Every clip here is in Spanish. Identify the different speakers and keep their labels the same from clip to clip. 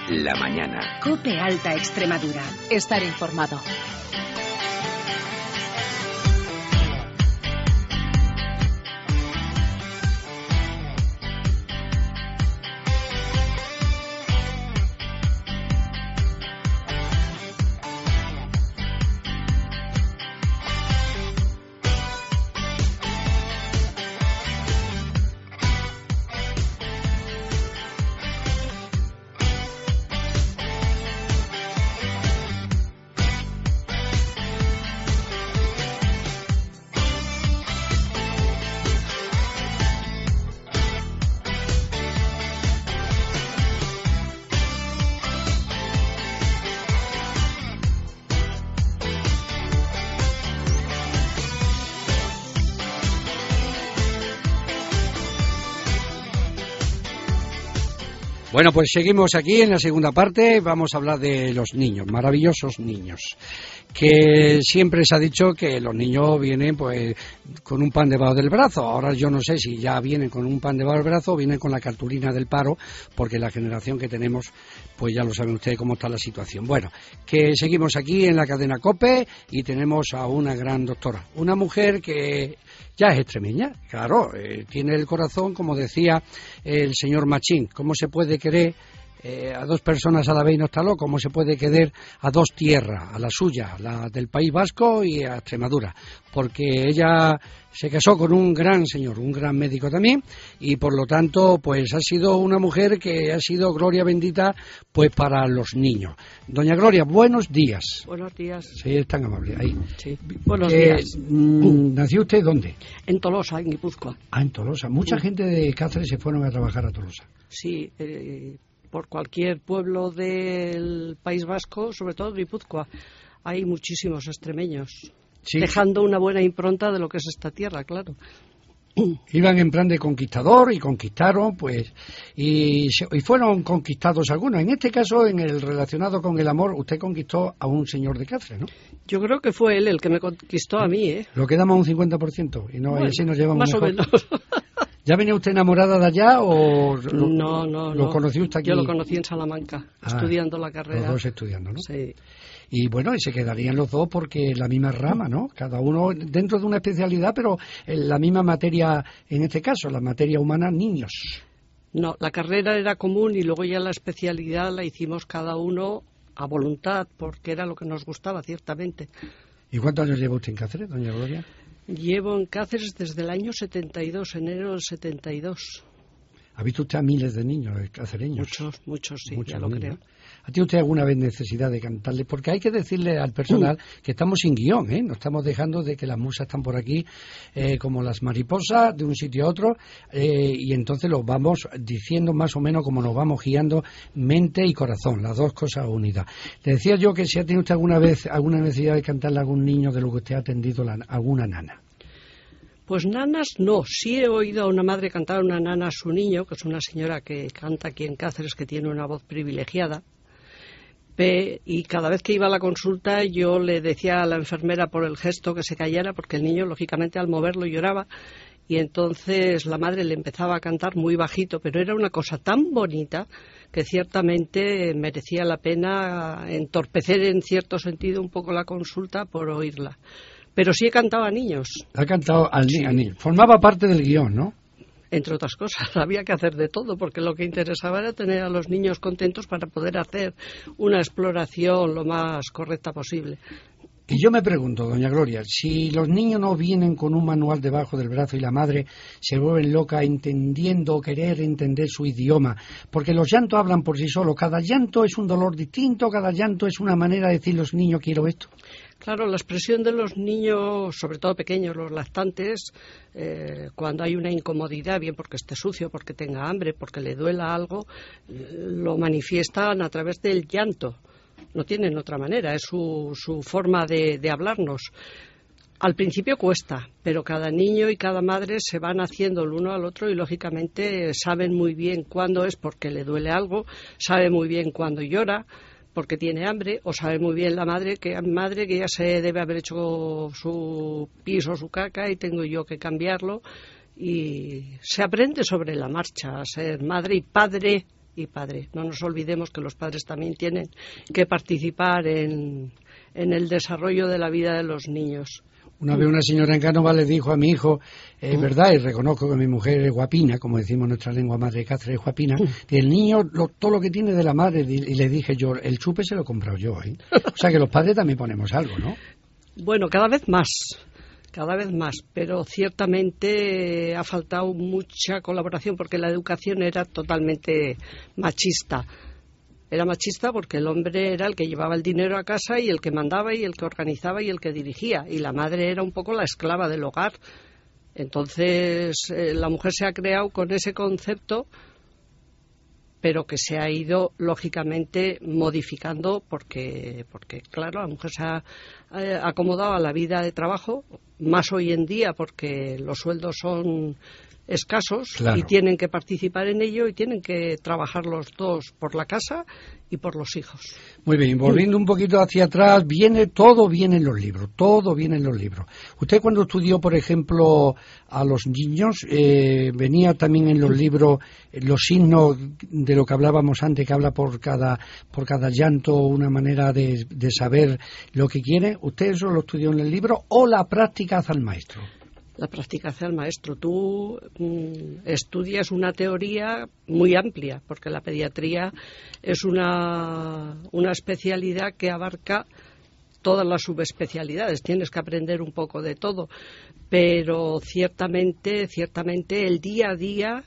Speaker 1: la mañana.
Speaker 2: COPE Alta Extremadura.
Speaker 3: Estar informado.
Speaker 4: Bueno, pues seguimos aquí en la segunda parte. Vamos a hablar de los niños, maravillosos niños, que siempre se ha dicho que los niños vienen pues con un pan debajo del brazo. Ahora yo no sé si ya vienen con un pan debajo del brazo o vienen con la cartulina del paro, porque la generación que tenemos, pues ya lo saben ustedes cómo está la situación. Bueno, que seguimos aquí en la cadena COPE y tenemos a una gran doctora, una mujer que ya es extremeña, claro, tiene el corazón, como decía el señor Machín. ¿Cómo se puede querer a dos personas a la vez y no está loco? ¿Cómo se puede querer a dos tierras, a la suya, la del País Vasco y a Extremadura? Porque ella se casó con un gran señor, un gran médico también, y por lo tanto pues ha sido una mujer que ha sido gloria bendita pues para los niños. Doña Gloria, buenos días.
Speaker 5: Buenos días.
Speaker 4: Sí, es tan amable. Ahí.
Speaker 5: Sí. Buenos días.
Speaker 4: ¿Nació usted dónde?
Speaker 5: En Tolosa, en Guipúzcoa.
Speaker 4: Ah, en Tolosa. Mucha gente de Cáceres se fueron a trabajar a Tolosa.
Speaker 5: Sí, por cualquier pueblo del País Vasco, sobre todo Guipúzcoa, hay muchísimos extremeños, sí, dejando una buena impronta de lo que es esta tierra, claro.
Speaker 4: Iban en plan de conquistador y conquistaron, pues, y fueron conquistados algunos. En este caso, en el relacionado con el amor, usted conquistó a un señor de Cáceres, ¿no?
Speaker 5: Yo creo que fue él el que me conquistó a mí, ¿eh?
Speaker 4: Lo quedamos un 50%, y no, bueno, así nos llevamos
Speaker 5: más
Speaker 4: mejor.
Speaker 5: o menos.
Speaker 4: ¿Ya venía usted enamorada de allá o
Speaker 5: no,
Speaker 4: lo conoció usted aquí?
Speaker 5: Yo lo conocí en Salamanca, estudiando la carrera.
Speaker 4: Los dos estudiando, ¿no?
Speaker 5: Sí.
Speaker 4: Y bueno, y se quedarían los dos porque la misma rama, ¿no? Cada uno dentro de una especialidad, pero en la misma materia, en este caso, la materia humana, niños.
Speaker 5: No, la carrera era común y luego ya la especialidad la hicimos cada uno a voluntad, porque era lo que nos gustaba, ciertamente.
Speaker 4: ¿Y cuántos años lleva usted en Cáceres, doña Gloria?
Speaker 5: Llevo en Cáceres desde el año 72, enero del 72.
Speaker 4: ¿Ha visto usted a miles de niños cacereños?
Speaker 5: Muchos, sí,
Speaker 4: muchos
Speaker 5: ya lo
Speaker 4: niños.
Speaker 5: creo.
Speaker 4: ¿Ha tenido usted alguna vez necesidad de cantarle? Porque hay que decirle al personal que estamos sin guión, ¿eh? No estamos dejando de que las musas están por aquí como las mariposas de un sitio a otro y entonces los vamos diciendo más o menos como nos vamos guiando mente y corazón, las dos cosas unidas. Le decía yo que si ha tenido usted alguna vez alguna necesidad de cantarle a algún niño de lo que usted ha atendido alguna nana.
Speaker 5: Pues nanas no, sí he oído a una madre cantar a una nana a su niño, que es una señora que canta aquí en Cáceres, que tiene una voz privilegiada, y cada vez que iba a la consulta yo le decía a la enfermera por el gesto que se callara, porque el niño lógicamente al moverlo lloraba, y entonces la madre le empezaba a cantar muy bajito, pero era una cosa tan bonita que ciertamente merecía la pena entorpecer en cierto sentido un poco la consulta por oírla. Pero sí he cantado a niños. Ha cantado al niño.
Speaker 4: Formaba parte del guión, ¿no?
Speaker 5: Entre otras cosas, había que hacer de todo, porque lo que interesaba era tener a los niños contentos para poder hacer una exploración lo más correcta posible.
Speaker 4: Y yo me pregunto, doña Gloria, si los niños no vienen con un manual debajo del brazo y la madre se vuelven loca entendiendo o querer entender su idioma, porque los llantos hablan por sí solos, cada llanto es un dolor distinto, cada llanto es una manera de decir los niños quiero esto.
Speaker 5: Claro, la expresión de los niños, sobre todo pequeños, los lactantes, cuando hay una incomodidad, bien porque esté sucio, porque tenga hambre, porque le duela algo, lo manifiestan a través del llanto. No tienen otra manera, es su forma de hablarnos. Al principio cuesta, pero cada niño y cada madre se van haciendo el uno al otro y lógicamente saben muy bien cuándo es porque le duele algo, sabe muy bien cuándo llora, porque tiene hambre, o sabe muy bien la madre que ya se debe haber hecho su pis o su caca y tengo yo que cambiarlo. Y se aprende sobre la marcha a ser madre y padre y padre. No nos olvidemos que los padres también tienen que participar en el desarrollo de la vida de los niños.
Speaker 4: Una vez una señora en Cánova le dijo a mi hijo, es verdad, y reconozco que mi mujer es guapina, como decimos en nuestra lengua madre de Cáceres, es guapina, y el niño todo lo que tiene de la madre, y le dije yo, el chupe se lo he comprado yo, ¿eh? O sea que los padres también ponemos algo, ¿no?
Speaker 5: Bueno, cada vez más, pero ciertamente ha faltado mucha colaboración porque la educación era totalmente machista. Era machista porque el hombre era el que llevaba el dinero a casa y el que mandaba y el que organizaba y el que dirigía. Y la madre era un poco la esclava del hogar. Entonces, la mujer se ha creado con ese concepto, pero que se ha ido, lógicamente, modificando porque claro, la mujer se ha acomodado a la vida de trabajo, más hoy en día porque los sueldos son escasos, claro, y tienen que participar en ello y tienen que trabajar los dos por la casa y por los hijos.
Speaker 4: Muy bien, volviendo un poquito hacia atrás, todo viene en los libros. Usted cuando estudió, por ejemplo, a los niños, venía también en los libros los signos de lo que hablábamos antes, que habla por cada llanto una manera de saber lo que quiere. ¿Usted eso lo estudió en el libro o la práctica hace al maestro?
Speaker 5: La práctica hace al maestro. Tú estudias una teoría muy amplia, porque la pediatría es una especialidad que abarca todas las subespecialidades. Tienes que aprender un poco de todo, pero ciertamente el día a día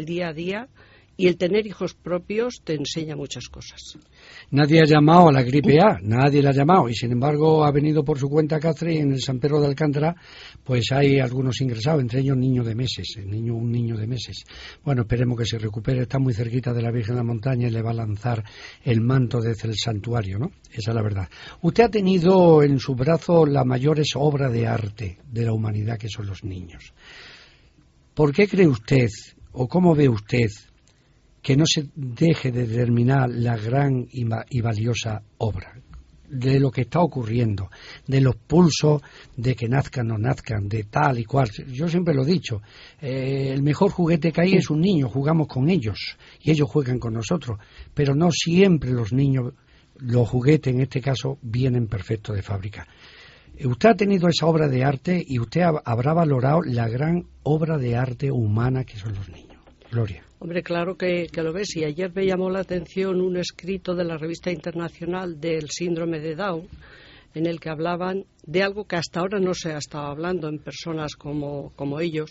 Speaker 5: y el tener hijos propios te enseña muchas cosas.
Speaker 4: Nadie ha llamado a la gripe A, nadie la ha llamado, y sin embargo ha venido por su cuenta Cáceres, y en el San Pedro de Alcántara pues hay algunos ingresados, entre ellos un niño de meses. Bueno, esperemos que se recupere, está muy cerquita de la Virgen de la Montaña y le va a lanzar el manto desde el santuario, ¿no? Esa es la verdad. Usted ha tenido en sus brazos la mayor obra de arte de la humanidad, que son los niños. ¿Por qué cree usted, o cómo ve usted, que no se deje de terminar la gran y valiosa obra de lo que está ocurriendo, de los pulsos de que nazcan o no nazcan, de tal y cual? Yo siempre lo he dicho, el mejor juguete que hay es un niño, jugamos con ellos y ellos juegan con nosotros, pero no siempre los niños, los juguetes en este caso, vienen perfectos de fábrica. Usted ha tenido esa obra de arte y usted habrá valorado la gran obra de arte humana que son los niños. Gloria.
Speaker 5: Hombre, claro que lo ves, y ayer me llamó la atención un escrito de la Revista Internacional del Síndrome de Down, en el que hablaban de algo que hasta ahora no se ha estado hablando en personas como ellos,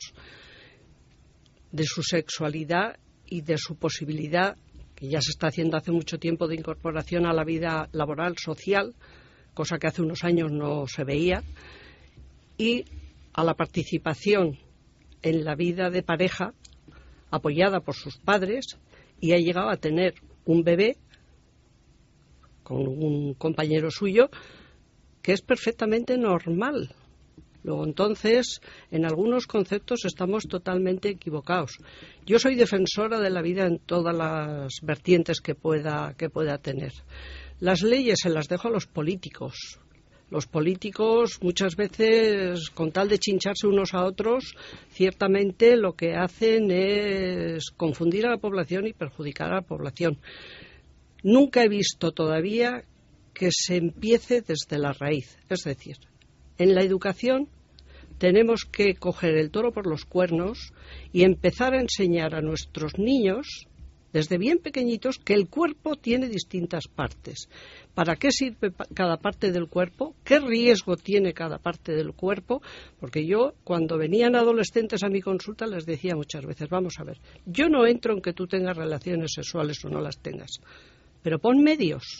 Speaker 5: de su sexualidad y de su posibilidad, que ya se está haciendo hace mucho tiempo, de incorporación a la vida laboral, social, cosa que hace unos años no se veía, y a la participación en la vida de pareja, apoyada por sus padres, y ha llegado a tener un bebé con un compañero suyo que es perfectamente normal. Luego, entonces, en algunos conceptos estamos totalmente equivocados. Yo soy defensora de la vida en todas las vertientes que pueda tener. Las leyes se las dejo a los políticos. Los políticos muchas veces, con tal de chincharse unos a otros, ciertamente lo que hacen es confundir a la población y perjudicar a la población. Nunca he visto todavía que se empiece desde la raíz. Es decir, en la educación tenemos que coger el toro por los cuernos y empezar a enseñar a nuestros niños, desde bien pequeñitos, que el cuerpo tiene distintas partes. ¿Para qué sirve cada parte del cuerpo? ¿Qué riesgo tiene cada parte del cuerpo? Porque yo, cuando venían adolescentes a mi consulta, les decía muchas veces, vamos a ver, yo no entro en que tú tengas relaciones sexuales o no las tengas, pero pon medios.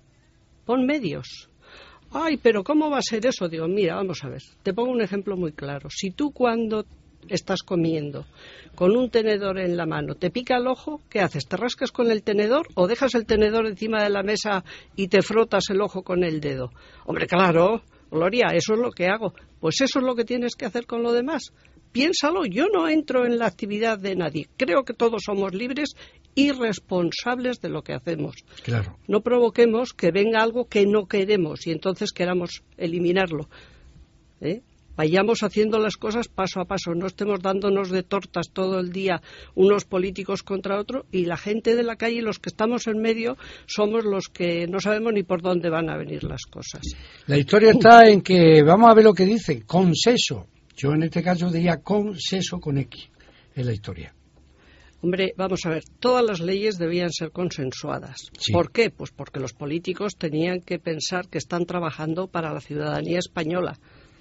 Speaker 5: Ay, pero ¿cómo va a ser eso? Digo, mira, vamos a ver, te pongo un ejemplo muy claro. Si tú cuando estás comiendo con un tenedor en la mano, te pica el ojo, ¿qué haces? ¿Te rascas con el tenedor o dejas el tenedor encima de la mesa y te frotas el ojo con el dedo? Hombre, claro, Gloria, eso es lo que hago. Pues eso es lo que tienes que hacer con lo demás. Piénsalo, yo no entro en la actividad de nadie. Creo que todos somos libres y responsables de lo que hacemos.
Speaker 4: Claro.
Speaker 5: No provoquemos que venga algo que no queremos y entonces queramos eliminarlo. vayamos haciendo las cosas paso a paso, no estemos dándonos de tortas todo el día unos políticos contra otros, y la gente de la calle, los que estamos en medio, somos los que no sabemos ni por dónde van a venir las cosas.
Speaker 4: La historia está en que, vamos a ver lo que dice, consenso. Yo en este caso diría consenso con X, es la historia.
Speaker 5: Hombre, vamos a ver, todas las leyes debían ser consensuadas.
Speaker 4: Sí.
Speaker 5: ¿Por qué? Pues porque los políticos tenían que pensar que están trabajando para la ciudadanía española.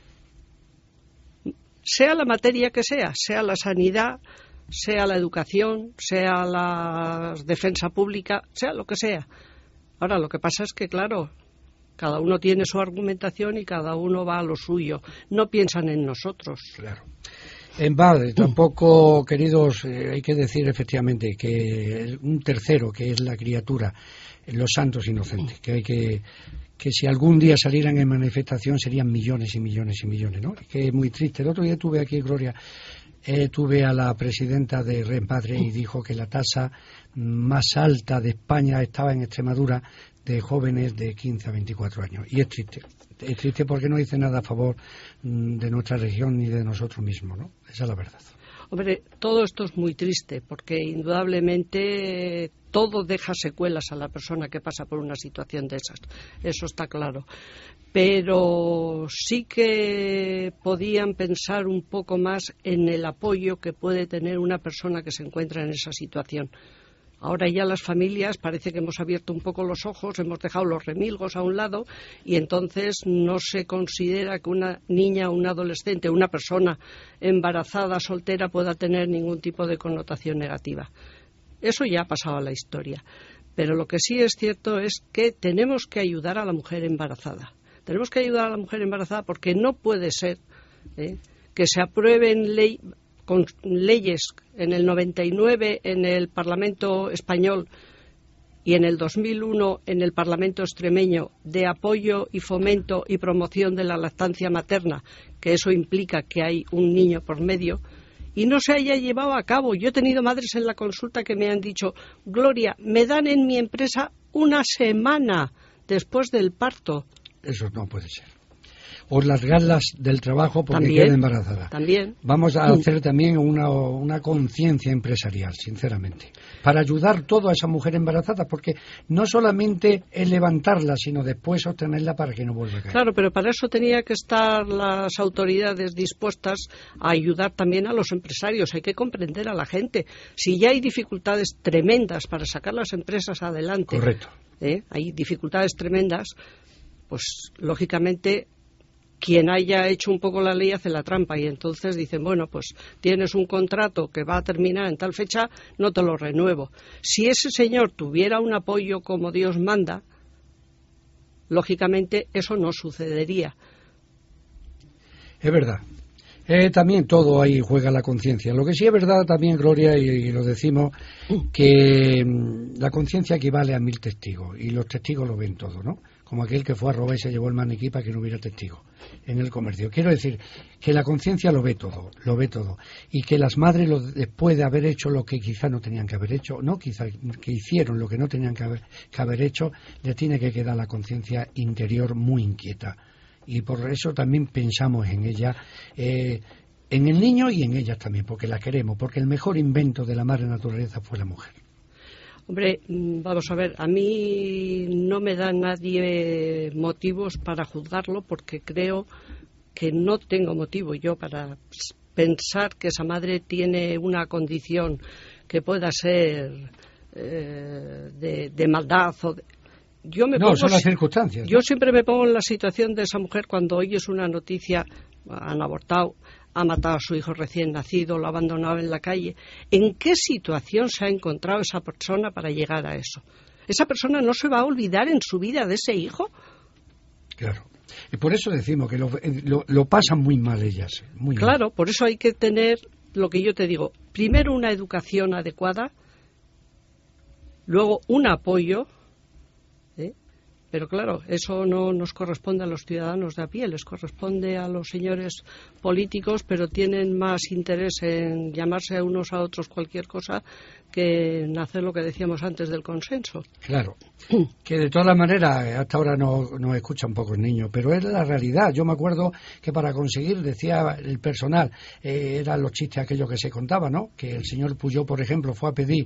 Speaker 5: Sea la materia que sea la sanidad, sea la educación, sea la defensa pública, sea lo que sea. Ahora, lo que pasa es que, claro, cada uno tiene su argumentación y cada uno va a lo suyo. No piensan en nosotros.
Speaker 4: Claro. En padre, tampoco, queridos, hay que decir efectivamente que un tercero, que es la criatura, los santos inocentes, que si algún día salieran en manifestación serían millones y millones y millones, ¿no? Que es muy triste. El otro día tuve aquí, Gloria, tuve a la presidenta de Remadre y dijo que la tasa más alta de España estaba en Extremadura de jóvenes de 15 a 24 años. Y es triste porque no dice nada a favor de nuestra región ni de nosotros mismos, ¿no? Esa es la verdad.
Speaker 5: Hombre, todo esto es muy triste porque indudablemente todo deja secuelas a la persona que pasa por una situación de esas. Eso está claro. Pero sí que podían pensar un poco más en el apoyo que puede tener una persona que se encuentra en esa situación. Ahora ya las familias parece que hemos abierto un poco los ojos, hemos dejado los remilgos a un lado y entonces no se considera que una niña, un adolescente, una persona embarazada, soltera, pueda tener ningún tipo de connotación negativa. Eso ya ha pasado a la historia. Pero lo que sí es cierto es que tenemos que ayudar a la mujer embarazada. Tenemos que ayudar a la mujer embarazada porque no puede ser que se aprueben con leyes en el 99 en el Parlamento español y en el 2001 en el Parlamento extremeño de apoyo y fomento y promoción de la lactancia materna, que eso implica que hay un niño por medio, y no se haya llevado a cabo. Yo he tenido madres en la consulta que me han dicho: Gloria, me dan en mi empresa una semana después del parto.
Speaker 4: Eso no puede ser. O largarlas del trabajo porque
Speaker 5: También,
Speaker 4: queda embarazada.
Speaker 5: También.
Speaker 4: Vamos a hacer también una conciencia empresarial, sinceramente, para ayudar todo a esa mujer embarazada, porque no solamente es levantarla, sino después sostenerla para que no vuelva a caer.
Speaker 5: Claro, pero para eso tenía que estar las autoridades dispuestas a ayudar también a los empresarios. Hay que comprender a la gente. Si ya hay dificultades tremendas para sacar las empresas adelante,
Speaker 4: correcto,
Speaker 5: hay dificultades tremendas, pues lógicamente quien haya hecho un poco la ley hace la trampa y entonces dicen, bueno, pues tienes un contrato que va a terminar en tal fecha, no te lo renuevo. Si ese señor tuviera un apoyo como Dios manda, lógicamente eso no sucedería.
Speaker 4: Es verdad. También todo ahí juega la conciencia. Lo que sí es verdad también, Gloria, y lo decimos, que la conciencia equivale a 1000 testigos y los testigos lo ven todo, ¿no? Como aquel que fue a robar y se llevó el maniquí para que no hubiera testigos en el comercio. Quiero decir que la conciencia lo ve todo, y que las madres, después de haber hecho lo que quizá no tenían que haber hecho, no quizá, que hicieron lo que no tenían que haber hecho, les tiene que quedar la conciencia interior muy inquieta. Y por eso también pensamos en ella, en el niño y en ellas también, porque la queremos, porque el mejor invento de la madre naturaleza fue la mujer.
Speaker 5: Hombre, vamos a ver, a mí no me da nadie motivos para juzgarlo porque creo que no tengo motivo yo para pensar que esa madre tiene una condición que pueda ser de maldad o de...
Speaker 4: Son las circunstancias.
Speaker 5: Yo siempre me pongo en la situación de esa mujer cuando oyes una noticia: han abortado, ha matado a su hijo recién nacido, lo ha abandonado en la calle. ¿En qué situación se ha encontrado esa persona para llegar a eso? ¿Esa persona no se va a olvidar en su vida de ese hijo?
Speaker 4: Claro. Y por eso decimos que lo pasan muy mal ellas. Muy
Speaker 5: claro,
Speaker 4: mal.
Speaker 5: Por eso hay que tener lo que yo te digo. Primero una educación adecuada, luego un apoyo, Pero claro, eso no nos corresponde a los ciudadanos de a pie, les corresponde a los señores políticos, pero tienen más interés en llamarse a unos a otros cualquier cosa que en hacer lo que decíamos antes del consenso.
Speaker 4: Claro, que de todas maneras hasta ahora no escuchan pocos niños, pero es la realidad. Yo me acuerdo que para conseguir, decía el personal, eran los chistes aquellos que se contaban, ¿no? Que el señor Puyol, por ejemplo, fue a pedir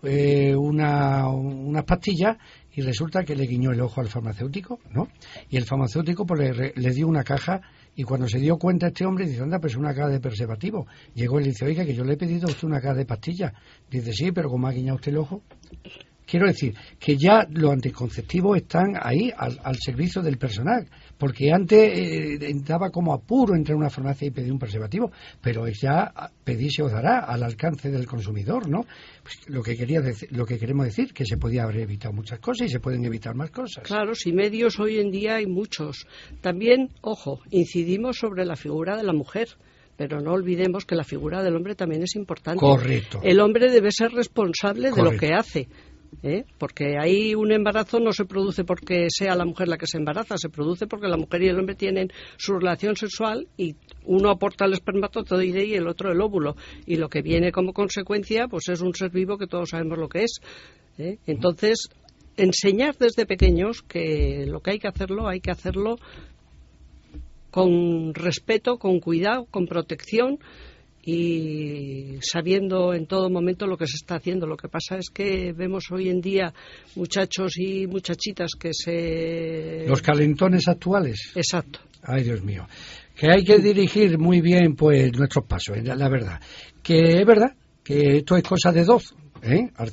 Speaker 4: unas pastillas y resulta que le guiñó el ojo al farmacéutico, ¿no? Y el farmacéutico pues le dio una caja, y cuando se dio cuenta este hombre, dice, anda, pues una caja de preservativo. Llegó y le dice, oiga, que yo le he pedido a usted una caja de pastillas. Dice, sí, pero como ha guiñado usted el ojo. Quiero decir que ya los anticonceptivos están ahí al servicio del personal, porque antes daba como apuro entrar a una farmacia y pedir un preservativo, pero es ya pedir se os dará al alcance del consumidor, ¿no? Pues lo que queremos decir, que se podía haber evitado muchas cosas y se pueden evitar más cosas.
Speaker 5: Claro, si medios hoy en día hay muchos. También, ojo, incidimos sobre la figura de la mujer. Pero no olvidemos que la figura del hombre también es importante.
Speaker 4: Correcto.
Speaker 5: El hombre debe ser responsable
Speaker 4: Correcto.
Speaker 5: de lo que hace. Porque ahí un embarazo no se produce porque sea la mujer la que se embaraza, se produce porque la mujer y el hombre tienen su relación sexual y uno aporta el espermatozoide y el otro el óvulo, y lo que viene como consecuencia pues es un ser vivo que todos sabemos lo que es. Entonces, enseñar desde pequeños que lo que hay que hacerlo con respeto, con cuidado, con protección, y sabiendo en todo momento lo que se está haciendo. Lo que pasa es que vemos hoy en día muchachos y muchachitas que se...
Speaker 4: Los calentones actuales.
Speaker 5: Exacto.
Speaker 4: Ay, Dios mío. Que hay que dirigir muy bien pues nuestros pasos, la verdad. Que es verdad que esto es cosa de dos, al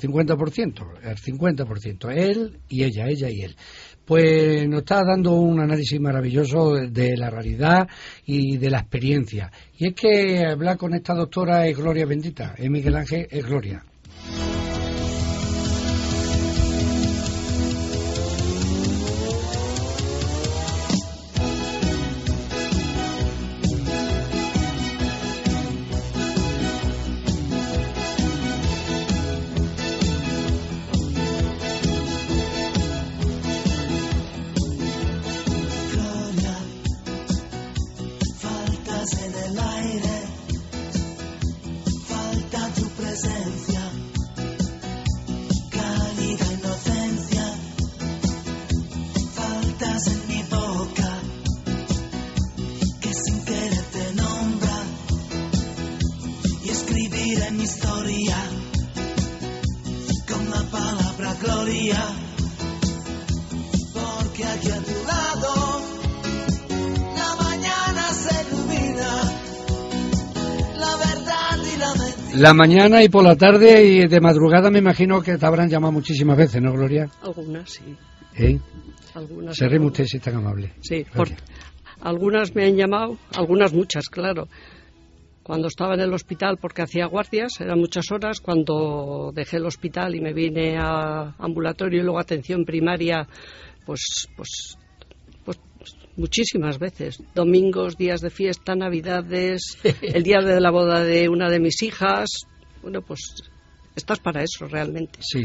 Speaker 4: 50%, él y ella y él. Pues nos está dando un análisis maravilloso de la realidad y de la experiencia. Y es que hablar con esta doctora es gloria bendita, Miguel Ángel, es gloria. La mañana y por la tarde y de madrugada me imagino que te habrán llamado muchísimas veces, ¿no, Gloria?
Speaker 5: Algunas, sí. Algunas.
Speaker 4: Se ríe usted si es tan amable.
Speaker 5: Sí, algunas me han llamado, algunas muchas, claro. Cuando estaba en el hospital porque hacía guardias, eran muchas horas. Cuando dejé el hospital y me vine a ambulatorio y luego atención primaria, pues muchísimas veces. Domingos, días de fiesta, navidades, el día de la boda de una de mis hijas. Bueno, pues estás para eso realmente.
Speaker 4: Sí.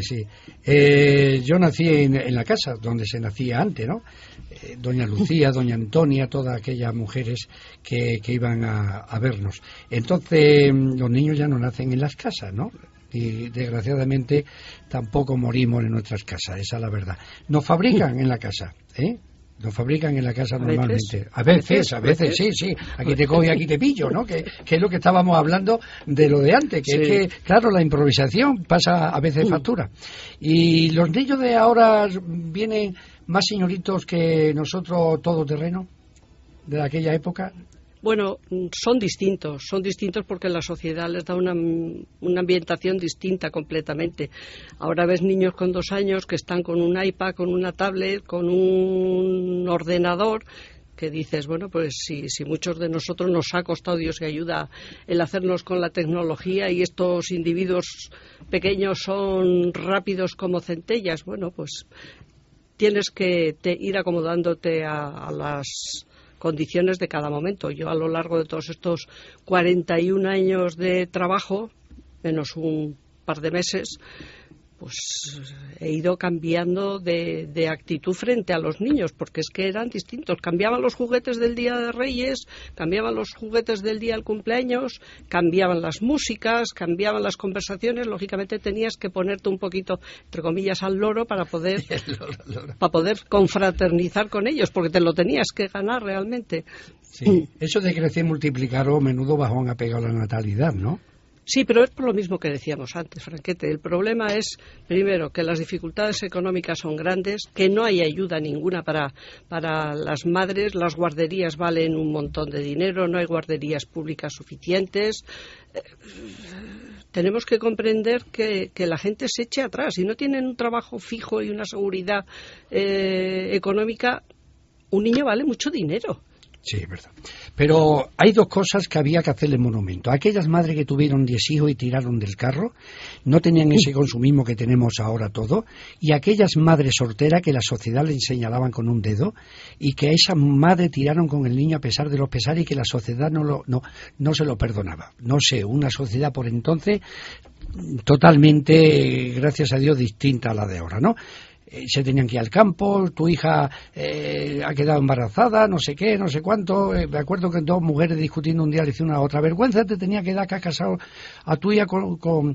Speaker 4: Yo nací en la casa donde se nacía antes, ¿no? Doña Lucía, doña Antonia, todas aquellas mujeres que iban a vernos. Entonces, los niños ya no nacen en las casas, ¿no? Y desgraciadamente tampoco morimos en nuestras casas, esa es la verdad. Nos fabrican en la casa, Nos fabrican en la casa normalmente. A veces, sí. Aquí te cojo y aquí te pillo, ¿no? Que es lo que estábamos hablando de lo de antes, que es que, claro, la improvisación pasa a veces factura. Y los niños de ahora vienen más señoritos que nosotros todoterreno, de aquella época.
Speaker 5: Bueno, son distintos porque la sociedad les da una ambientación distinta completamente. Ahora ves niños con 2 años que están con un iPad, con una tablet, con un ordenador, que dices, bueno, pues si muchos de nosotros nos ha costado Dios y ayuda el hacernos con la tecnología y estos individuos pequeños son rápidos como centellas, bueno, pues tienes que ir acomodándote a las condiciones de cada momento. Yo a lo largo de todos estos 41 años de trabajo, menos un par de meses, pues he ido cambiando de actitud frente a los niños, porque es que eran distintos. Cambiaban los juguetes del Día de Reyes, cambiaban los juguetes del día del cumpleaños, cambiaban las músicas, cambiaban las conversaciones. Lógicamente tenías que ponerte un poquito, entre comillas, al loro para poder confraternizar con ellos, porque te lo tenías que ganar realmente.
Speaker 4: Sí. Eso de crecer y multiplicar, menudo bajón ha pegado la natalidad, ¿no?
Speaker 5: Sí, pero es por lo mismo que decíamos antes, Franquete. El problema es, primero, que las dificultades económicas son grandes, que no hay ayuda ninguna para las madres, las guarderías valen un montón de dinero, no hay guarderías públicas suficientes. Tenemos que comprender que la gente se eche atrás. Si no tienen un trabajo fijo y una seguridad económica, un niño vale mucho dinero.
Speaker 4: Sí, es verdad. Pero hay dos cosas que había que hacerle monumento. Aquellas madres que tuvieron 10 hijos y tiraron del carro, no tenían ese consumismo que tenemos ahora todo, y aquellas madres solteras que la sociedad les señalaban con un dedo, y que a esa madre tiraron con el niño a pesar de los pesares y que la sociedad no se lo perdonaba. No sé, una sociedad por entonces totalmente, gracias a Dios, distinta a la de ahora, ¿no? Se tenían que ir al campo, tu hija ha quedado embarazada, no sé qué, no sé cuánto. Me acuerdo que dos mujeres discutiendo un día le hicieron una otra. Vergüenza te tenía que dar que has casado a tu hija con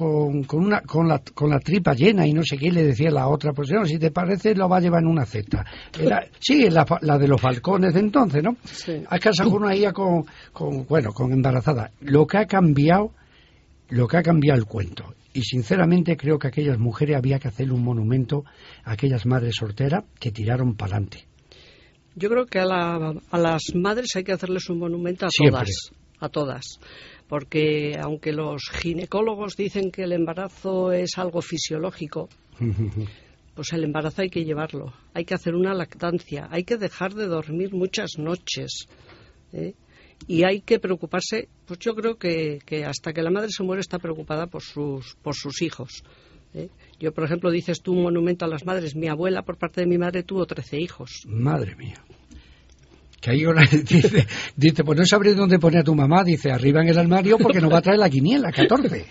Speaker 4: la tripa llena y no sé qué. Le decía la otra, pues no, si te parece lo va a llevar en una cesta. Sí, la de los balcones de entonces, ¿no?
Speaker 5: Sí.
Speaker 4: Has casado con una hija con embarazada. Lo que ha cambiado el cuento. Y sinceramente creo que a aquellas mujeres había que hacerle un monumento a aquellas madres solteras que tiraron para adelante.
Speaker 5: Yo creo que a las madres hay que hacerles un monumento a todas, porque aunque los ginecólogos dicen que el embarazo es algo fisiológico, pues el embarazo hay que llevarlo, hay que hacer una lactancia, hay que dejar de dormir muchas noches, y hay que preocuparse, pues yo creo que hasta que la madre se muere está preocupada por sus hijos. Yo, por ejemplo, dices tú un monumento a las madres. Mi abuela, por parte de mi madre, tuvo 13 hijos.
Speaker 4: Madre mía. Que ahí una dice, pues no sabré dónde poner a tu mamá. Dice, arriba en el armario porque nos va a traer la quiniela, 14.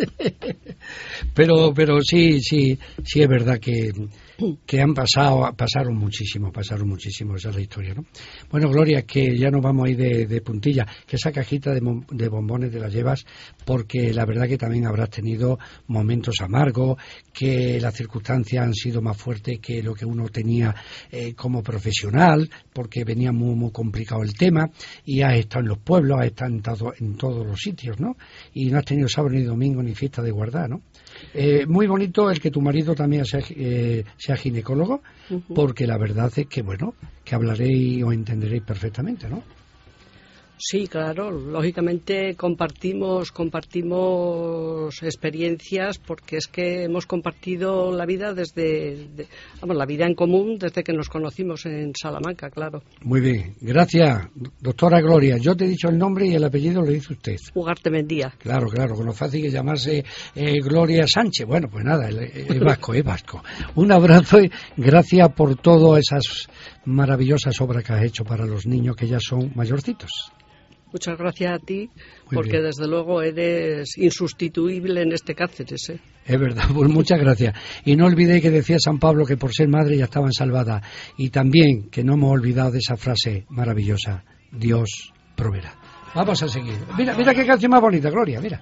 Speaker 4: Pero sí es verdad que pasaron muchísimo, esa es la historia, ¿no? Bueno, Gloria, que ya nos vamos a ir de puntilla, que esa cajita de bombones te la llevas porque la verdad que también habrás tenido momentos amargos, que las circunstancias han sido más fuertes que lo que uno tenía como profesional, porque venía muy complicado el tema, y has estado en los pueblos, has estado en todos los sitios, ¿no? Y no has tenido sábado ni domingo ni fiesta de guardar, ¿no? Muy bonito el que tu marido también sea ginecólogo, porque la verdad es que, bueno, que hablaréis y os entenderéis perfectamente, ¿no?
Speaker 5: Sí, claro, lógicamente compartimos experiencias, porque es que hemos compartido la vida la vida en común desde que nos conocimos en Salamanca, claro.
Speaker 4: Muy bien, gracias, doctora Gloria. Yo te he dicho el nombre y el apellido lo dice usted.
Speaker 5: Ugarte Mendía.
Speaker 4: Claro, con lo fácil que llamarse Gloria Sánchez. Bueno, pues nada, es vasco. Un abrazo y gracias por todas esas maravillosas obras que has hecho para los niños que ya son mayorcitos.
Speaker 5: Muchas gracias a ti, porque desde luego eres insustituible en este Cáceres, ¿eh?
Speaker 4: Es verdad, pues muchas gracias. Y no olvidéis que decía San Pablo que por ser madre ya estaban salvadas. Y también que no hemos olvidado de esa frase maravillosa, Dios proveerá. Vamos a seguir. Mira qué canción más bonita, Gloria, mira.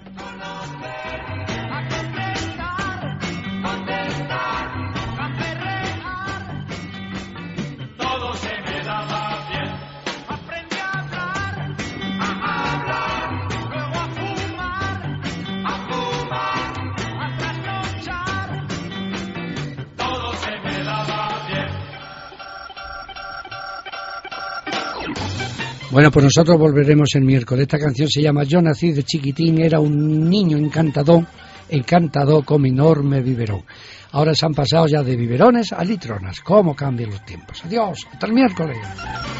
Speaker 4: Bueno, pues nosotros volveremos el miércoles. Esta canción se llama Yo nací de chiquitín, era un niño encantador con enorme biberón. Ahora se han pasado ya de biberones a litronas. ¿Cómo cambian los tiempos? Adiós, hasta el miércoles.